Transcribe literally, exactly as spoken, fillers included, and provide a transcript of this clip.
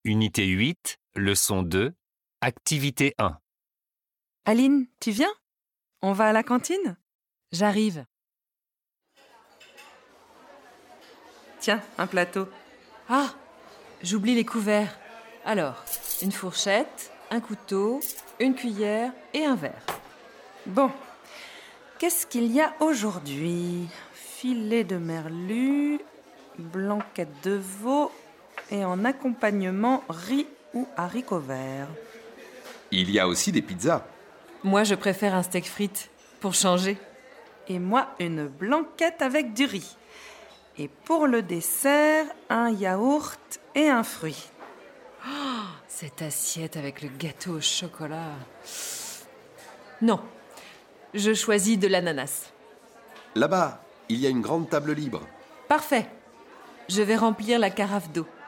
Unité huit, leçon deux, activité un. Aline, tu viens? On va à la cantine? J'arrive. Tiens, un plateau. Ah, j'oublie les couverts. Alors, une fourchette, un couteau, une cuillère et un verre. Bon, qu'est-ce qu'il y a aujourd'hui? Filet de merlu, blanquette de veau et en accompagnement riz ou haricots verts. Il y a aussi des pizzas. Moi, je préfère un steak frites, pour changer. Et moi, une blanquette avec du riz. Et pour le dessert, un yaourt et un fruit. Oh, cette assiette avec le gâteau au chocolat. Non, je choisis de l'ananas. Là-bas, il y a une grande table libre. Parfait. Je vais remplir la carafe d'eau.